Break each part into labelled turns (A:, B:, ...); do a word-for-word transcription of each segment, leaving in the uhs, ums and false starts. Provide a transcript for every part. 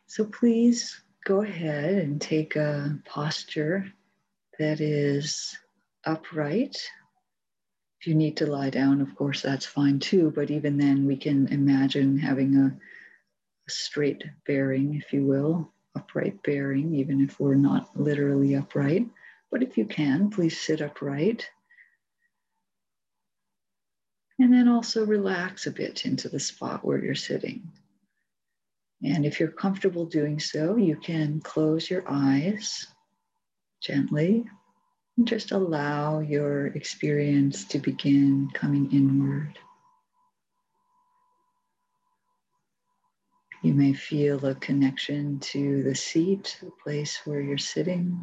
A: So please go ahead and take a posture that is upright. If you need to lie down, of course, that's fine too, but even then we can imagine having a, a straight bearing, if you will, upright bearing, even if we're not literally upright. But if you can, please sit upright. And then also relax a bit into the spot where you're sitting. And if you're comfortable doing so, you can close your eyes gently and just allow your experience to begin coming inward. You may feel a connection to the seat, the place where you're sitting,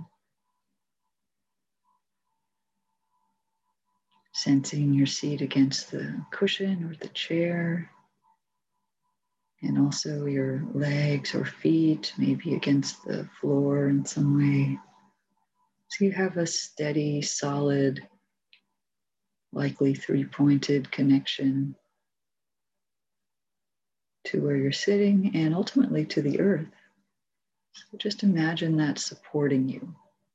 A: sensing your seat against the cushion or the chair, and also your legs or feet, maybe against the floor in some way. So you have a steady, solid, likely three-pointed connection to where you're sitting and ultimately to the earth. So just imagine that supporting you.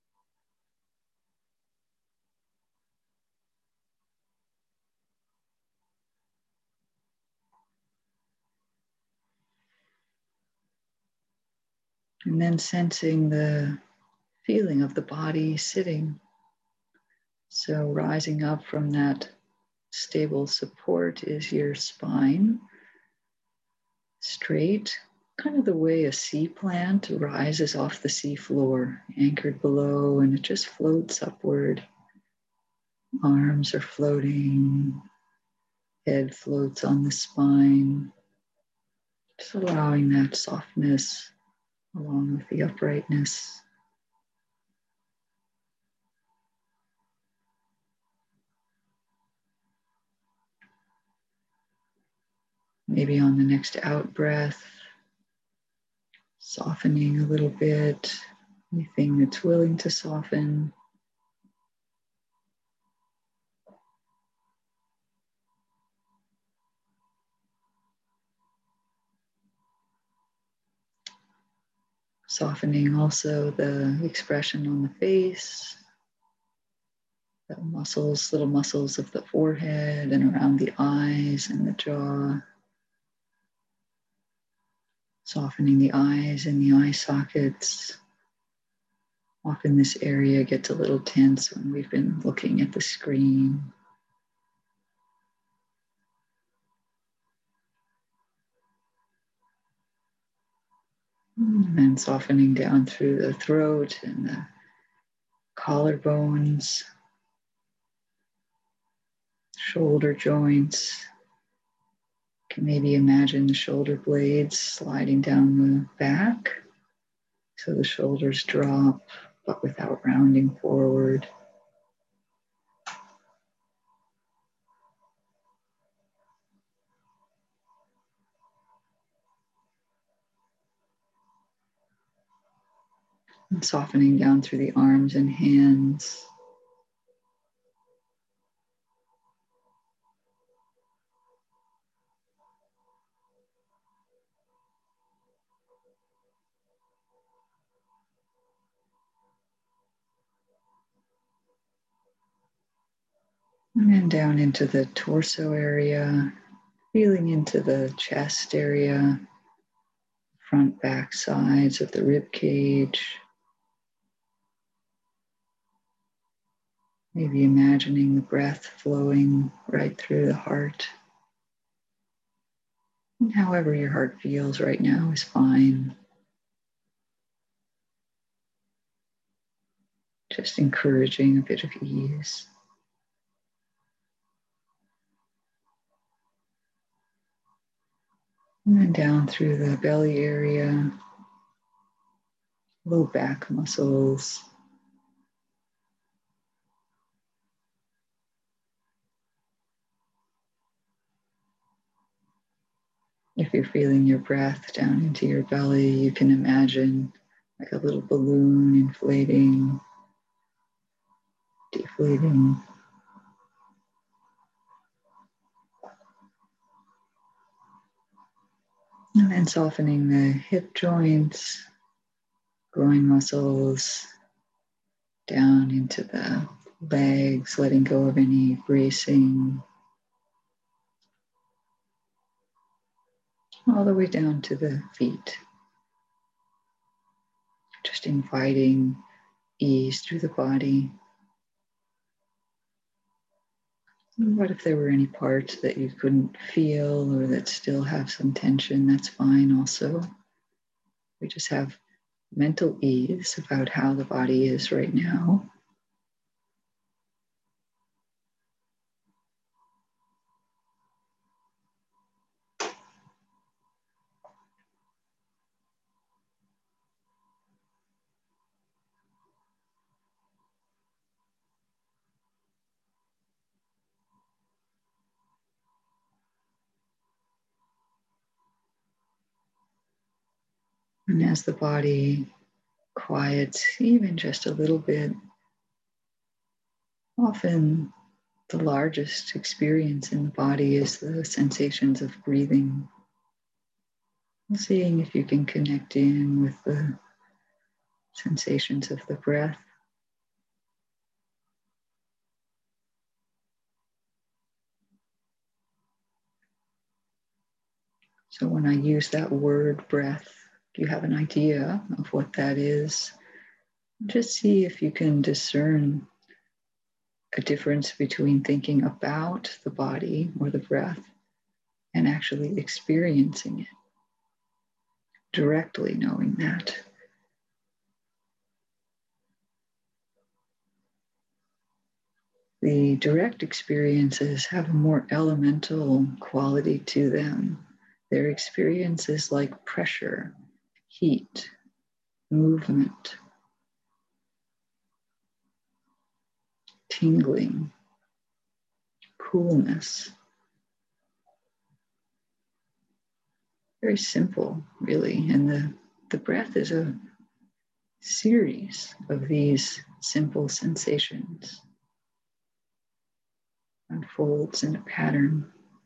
A: And then sensing the feeling of the body sitting. So rising up from that stable support is your spine, straight, kind of the way a sea plant rises off the sea floor, anchored below, and it just floats upward. Arms are floating, head floats on the spine, just allowing that softness along with the uprightness. Maybe on the next out breath, softening a little bit, anything that's willing to soften. Softening also the expression on the face, the muscles, little muscles of the forehead and around the eyes and the jaw. Softening the eyes and the eye sockets. Often this area gets a little tense when we've been looking at the screen. And then softening down through the throat and the collarbones, shoulder joints. You can maybe imagine the shoulder blades sliding down the back so the shoulders drop, but without rounding forward. And softening down through the arms and hands. And then down into the torso area, feeling into the chest area, front, back, sides of the rib cage. Maybe imagining the breath flowing right through the heart. And however your heart feels right now is fine. Just encouraging a bit of ease. And then down through the belly area, low back muscles. If you're feeling your breath down into your belly, you can imagine like a little balloon inflating, deflating. And then softening the hip joints, groin muscles, down into the legs, letting go of any bracing, all the way down to the feet. Just inviting ease through the body. And what if there were any parts that you couldn't feel or that still have some tension? That's fine also. We just have mental ease about how the body is right now. And as the body quiets even just a little bit, often the largest experience in the body is the sensations of breathing. And seeing if you can connect in with the sensations of the breath. So when I use that word breath, if you have an idea of what that is, just see if you can discern a difference between thinking about the body or the breath and actually experiencing it, directly knowing that. The direct experiences have a more elemental quality to them. Their experience is like pressure, heat, movement, tingling, coolness. Very simple, really. And the, the breath is a series of these simple sensations, unfolds in a pattern.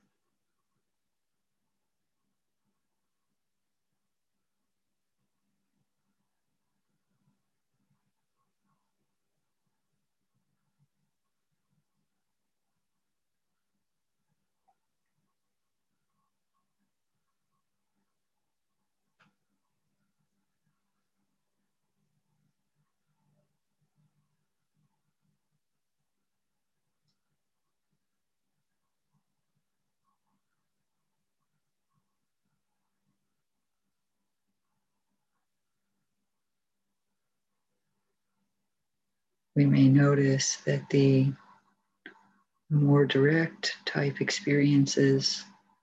A: We may notice that the more direct type experiences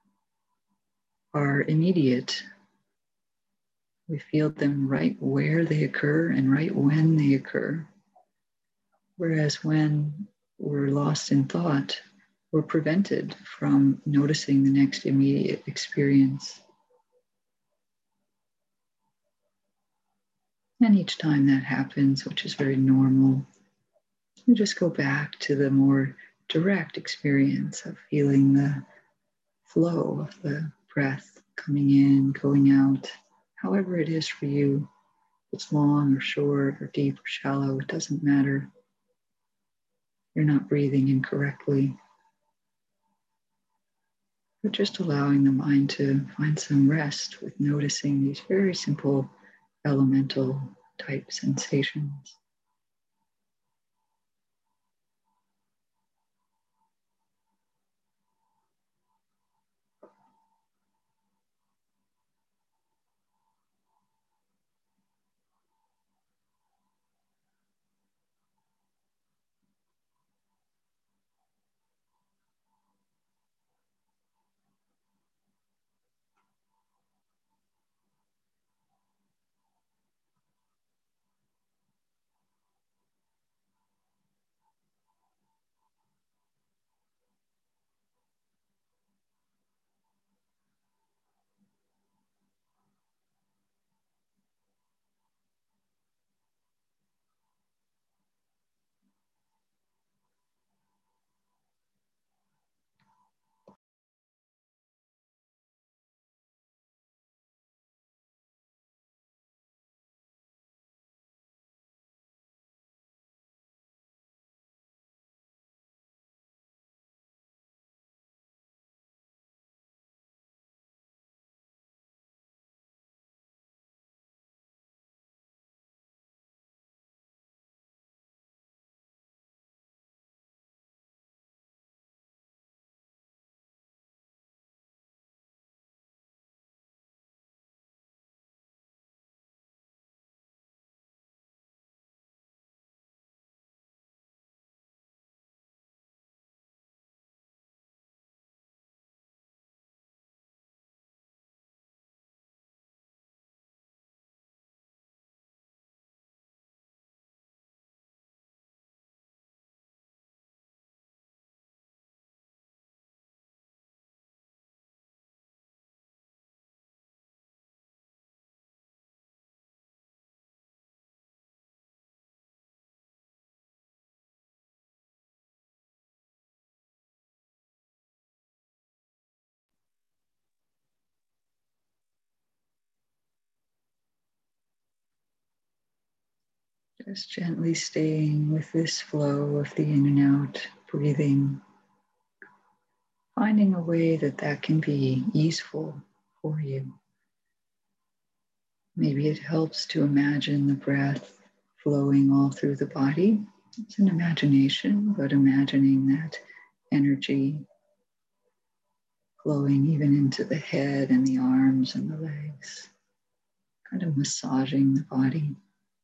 A: are immediate. We feel them right where they occur and right when they occur. Whereas when we're lost in thought, we're prevented from noticing the next immediate experience. And each time that happens, which is very normal, we just go back to the more direct experience of feeling the flow of the breath coming in, going out, however it is for you. If it's long or short or deep or shallow, it doesn't matter. You're not breathing incorrectly. But just allowing the mind to find some rest with noticing these very simple elemental type sensations. Just gently staying with this flow of the in and out breathing, finding a way that that can be easeful for you. Maybe it helps to imagine the breath flowing all through the body. It's an imagination, but imagining that energy flowing even into the head and the arms and the legs, kind of massaging the body.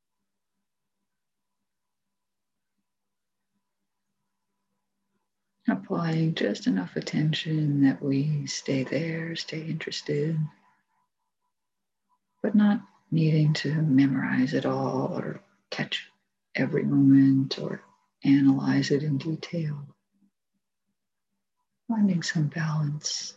A: Applying just enough attention that we stay there, stay interested, but not needing to memorize it all or catch every moment or analyze it in detail. Finding some balance.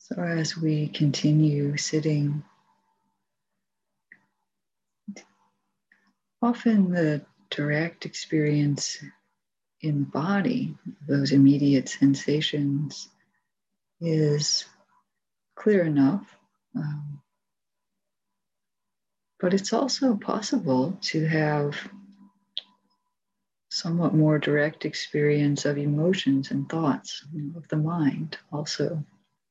A: So as we continue sitting, often the direct experience in the body, those immediate sensations, is clear enough. Um, but it's also possible to have somewhat more direct experience of emotions and thoughts, you know, of the mind also.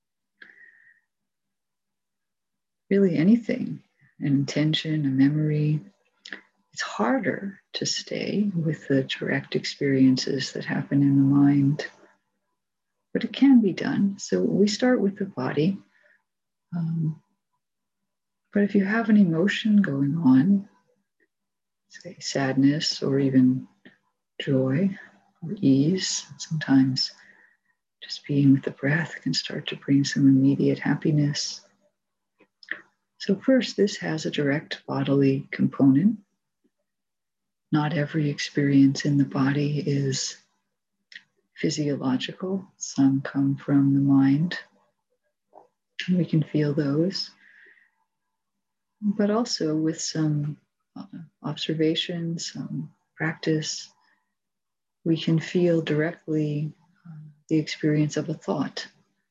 A: Really anything, an intention, a memory. It's harder to stay with the direct experiences that happen in the mind, but it can be done. So we start with the body. Um, but if you have an emotion going on, say sadness or even joy or ease, sometimes just being with the breath can start to bring some immediate happiness. So first, this has a direct bodily component. Not every experience in the body is physiological. Some come from the mind, and we can feel those. But also with some uh, observation, some practice, we can feel directly uh, the experience of a thought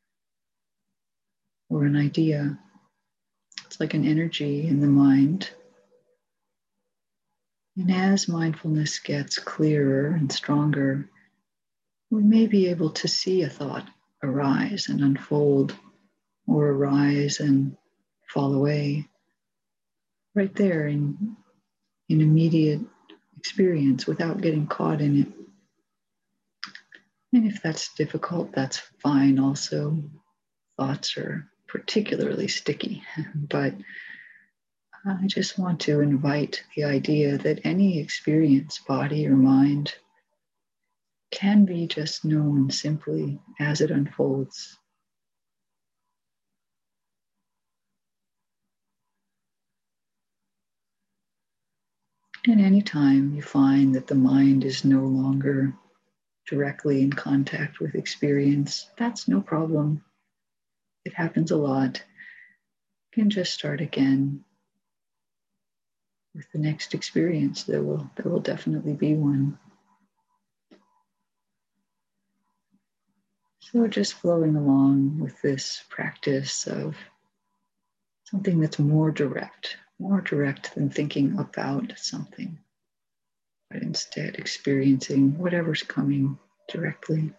A: or an idea. It's like an energy in the mind. And as mindfulness gets clearer and stronger, we may be able to see a thought arise and unfold, or arise and fall away right there in, in immediate experience without getting caught in it. And if that's difficult, that's fine also. Thoughts are particularly sticky, but I just want to invite the idea that any experience, body or mind, can be just known simply as it unfolds. And anytime you find that the mind is no longer directly in contact with experience, that's no problem. It happens a lot. You can just start again with the next experience. There will, there will definitely be one. So just flowing along with this practice of something that's more direct, more direct than thinking about something, but instead experiencing whatever's coming directly.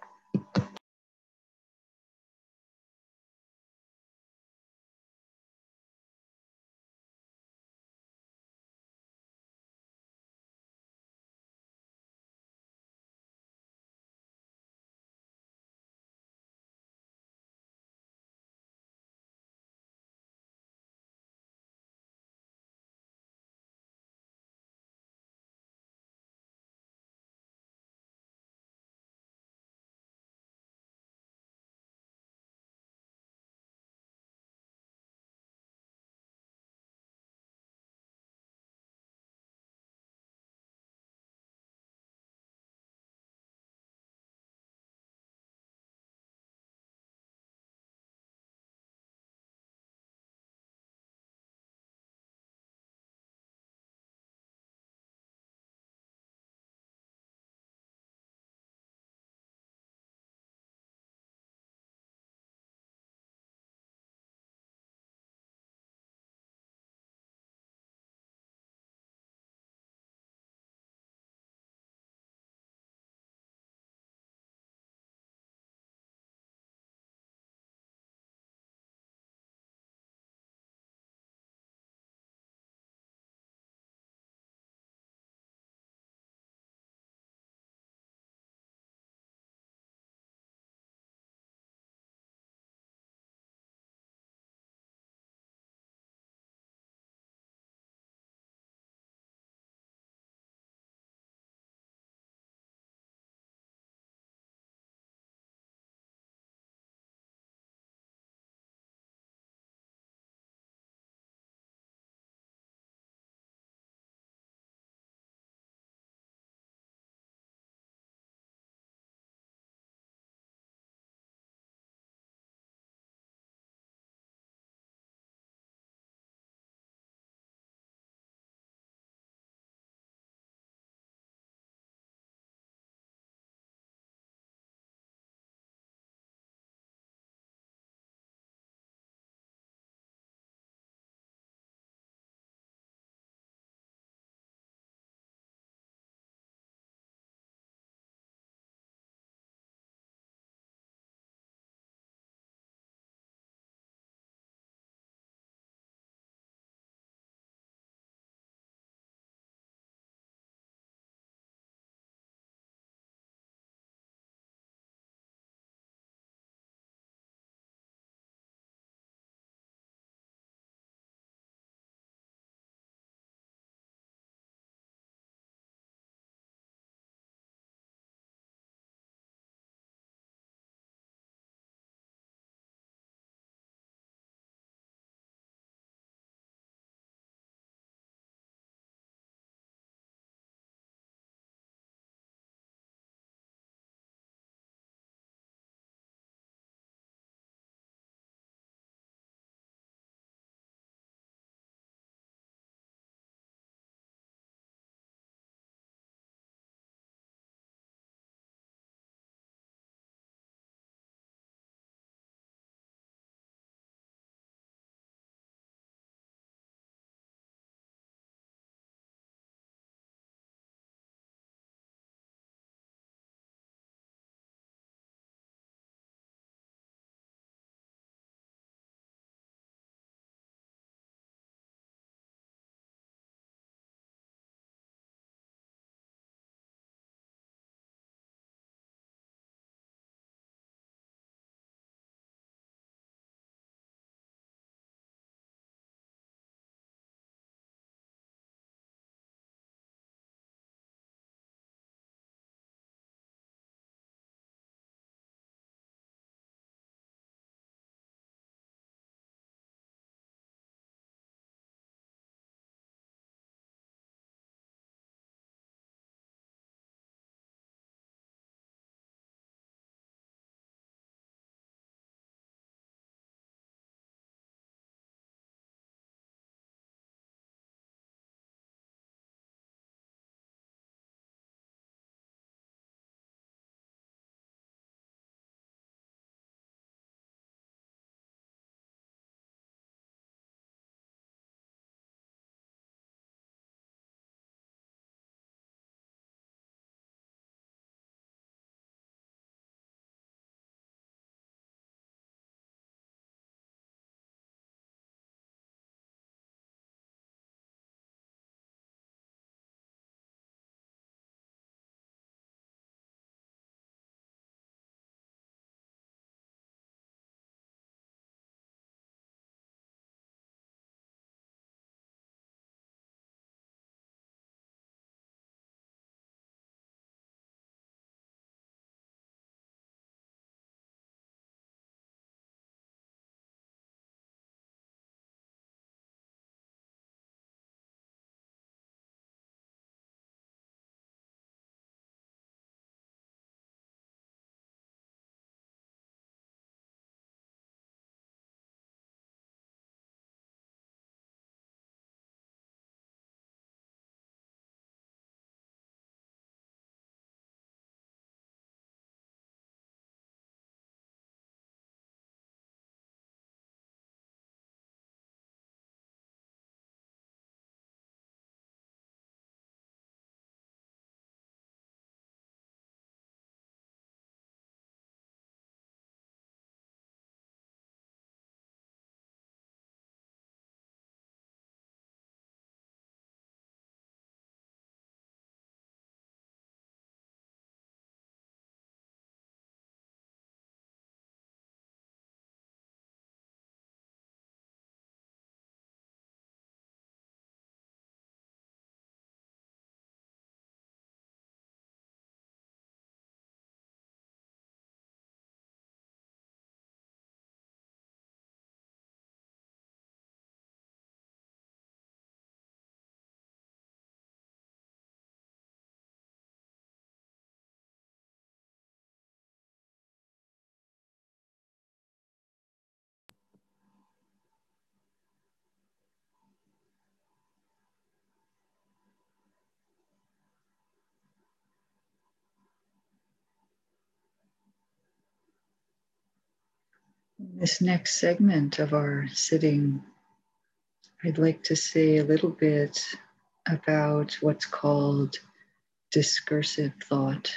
A: This next segment of our sitting, I'd like to say a little bit about what's called discursive thought.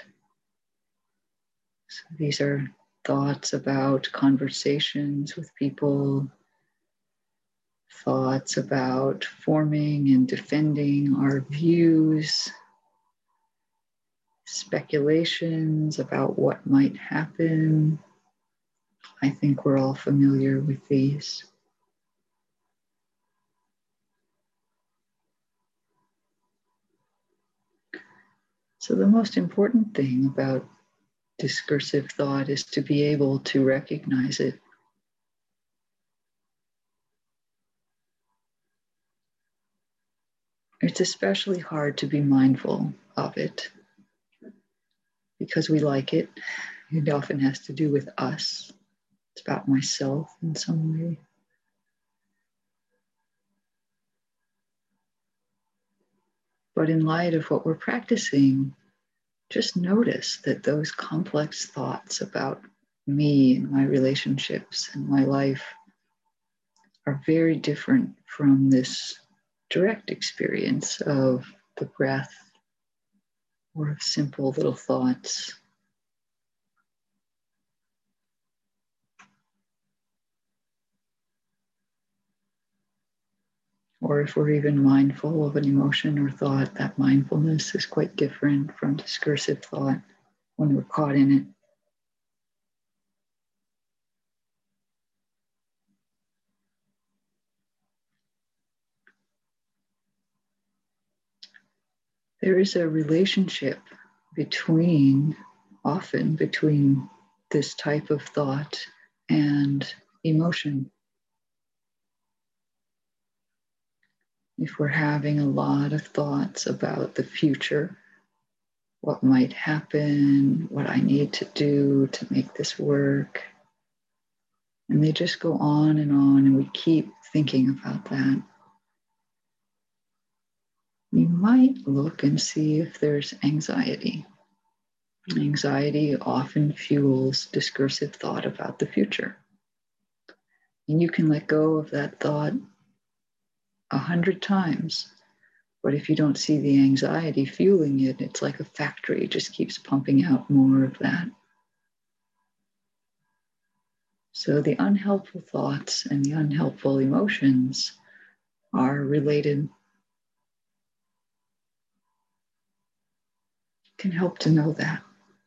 A: So these are thoughts about conversations with people, thoughts about forming and defending our views, speculations about what might happen. I think we're all familiar with these. So the most important thing about discursive thought is to be able to recognize it. It's especially hard to be mindful of it because we like it. It often has to do with us. It's about myself in some way. But in light of what we're practicing, just notice that those complex thoughts about me and my relationships and my life are very different from this direct experience of the breath or of simple little thoughts. Or if we're even mindful of an emotion or thought, that mindfulness is quite different from discursive thought when we're caught in it. There is a relationship between, often between this type of thought and emotion. If we're having a lot of thoughts about the future, what might happen, what I need to do to make this work, and they just go on and on, and we keep thinking about that, we might look and see if there's anxiety. Anxiety often fuels discursive thought about the future. And you can let go of that thought a hundred times. But if you don't see the anxiety fueling it, it's like a factory, it just keeps pumping out more of that. So the unhelpful thoughts and the unhelpful emotions are related. It can help to know that.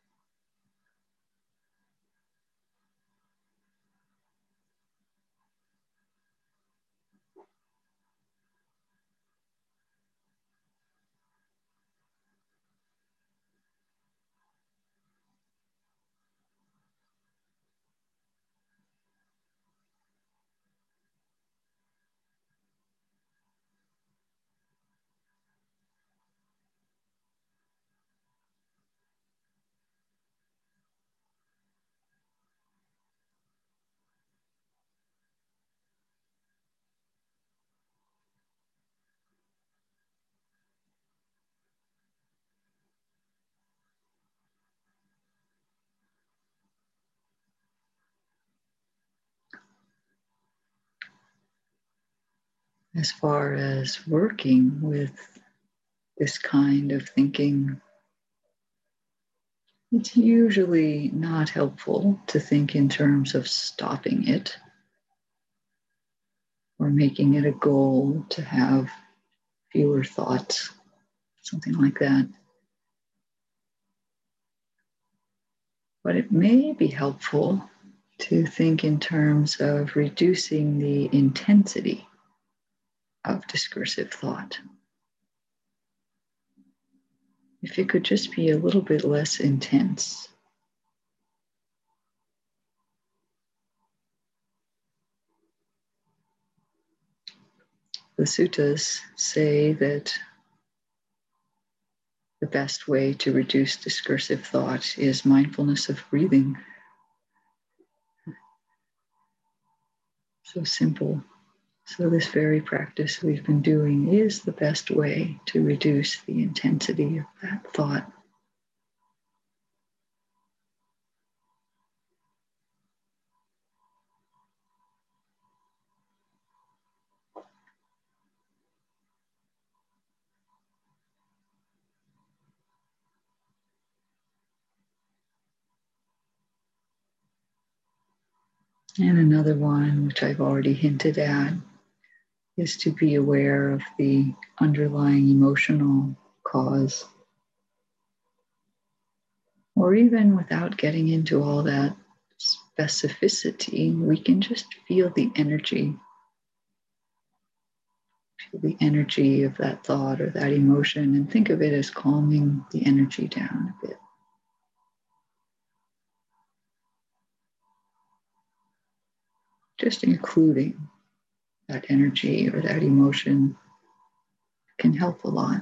A: As far as working with this kind of thinking, it's usually not helpful to think in terms of stopping it or making it a goal to have fewer thoughts, something like that. But it may be helpful to think in terms of reducing the intensity of discursive thought. If it could just be a little bit less intense. The suttas say that the best way to reduce discursive thought is mindfulness of breathing. So simple. So this very practice we've been doing is the best way to reduce the intensity of that thought. And another one, which I've already hinted at, is to be aware of the underlying emotional cause. Or even without getting into all that specificity, we can just feel the energy. Feel the energy of that thought or that emotion and think of it as calming the energy down a bit. Just including that energy or that emotion can help a lot.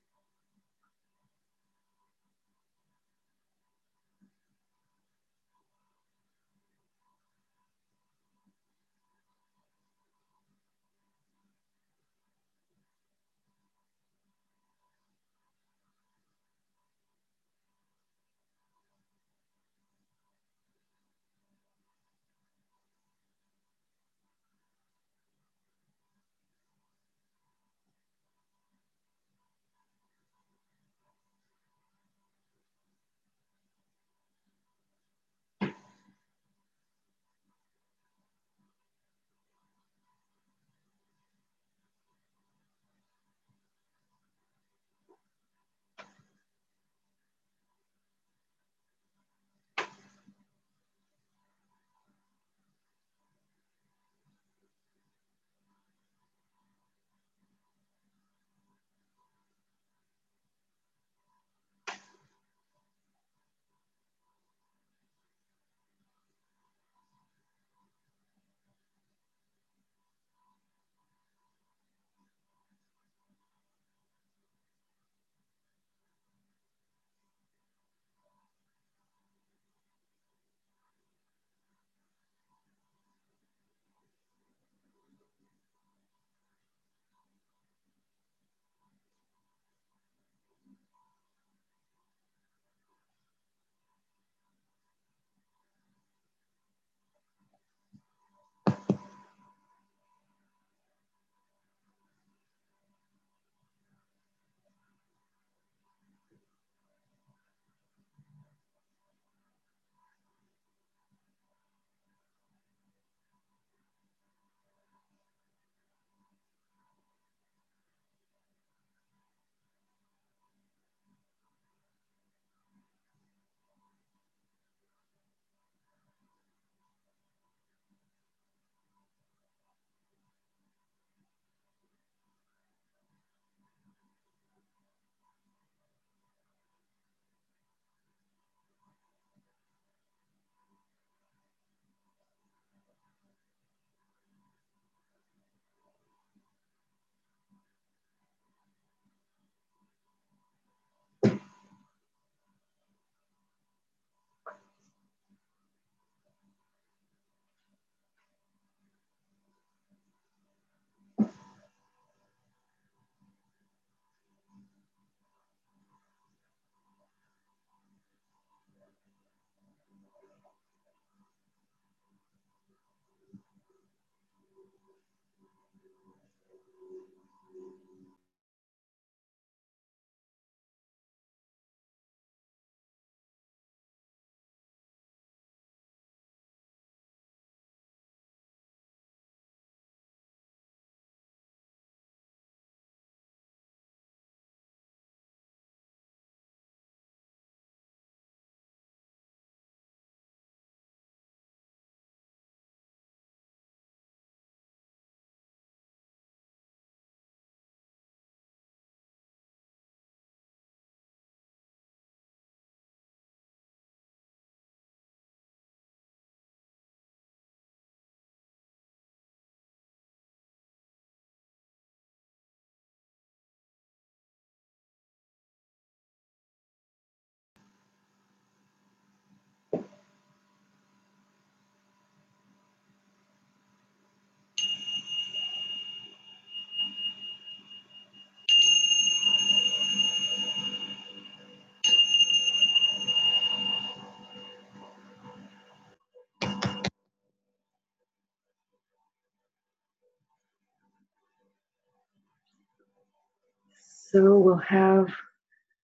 A: So we'll have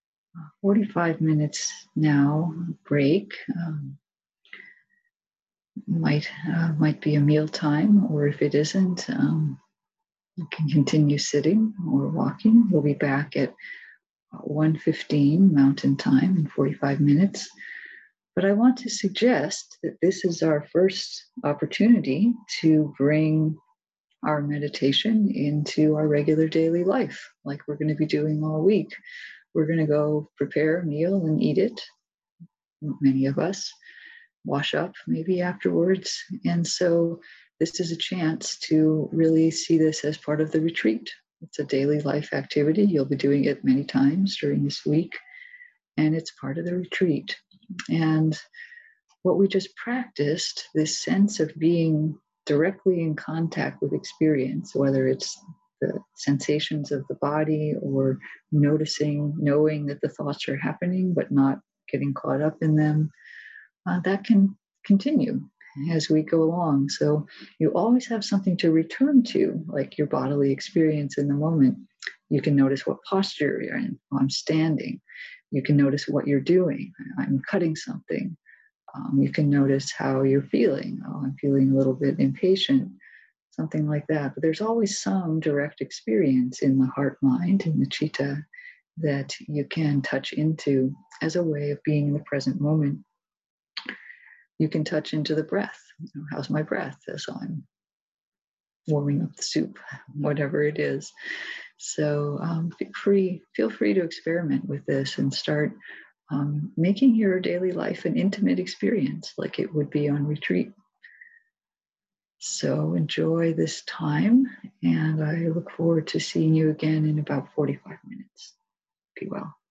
A: forty-five minutes now break. Um, might uh, might be a meal time, or if it isn't, um, you can continue sitting or walking. We'll be back at one fifteen Mountain Time in forty-five minutes. But I want to suggest that this is our first opportunity to bring our meditation into our regular daily life, like we're going to be doing all week. We're going to go prepare a meal and eat it, many of us, wash up maybe afterwards. And so this is a chance to really see this as part of the retreat. It's a daily life activity. You'll be doing it many times during this week, and it's part of the retreat. And what we just practiced, this sense of being directly in contact with experience, whether it's the sensations of the body or noticing, knowing that the thoughts are happening, but not getting caught up in them, uh, that can continue as we go along. So you always have something to return to, like your bodily experience in the moment. You can notice what posture you're in. Oh, I'm standing. You can notice what you're doing. I'm cutting something. Um, you can notice how you're feeling. Oh, I'm feeling a little bit impatient, something like that. But there's always some direct experience in the heart mind, in the citta, that you can touch into as a way of being in the present moment. You can touch into the breath. You know, how's my breath as I'm warming up the soup, whatever it is. So um, feel free, feel free to experiment with this and start um, making your daily life an intimate experience, like it would be on retreat. So enjoy this time, and I look forward to seeing you again in about forty-five minutes. Be well.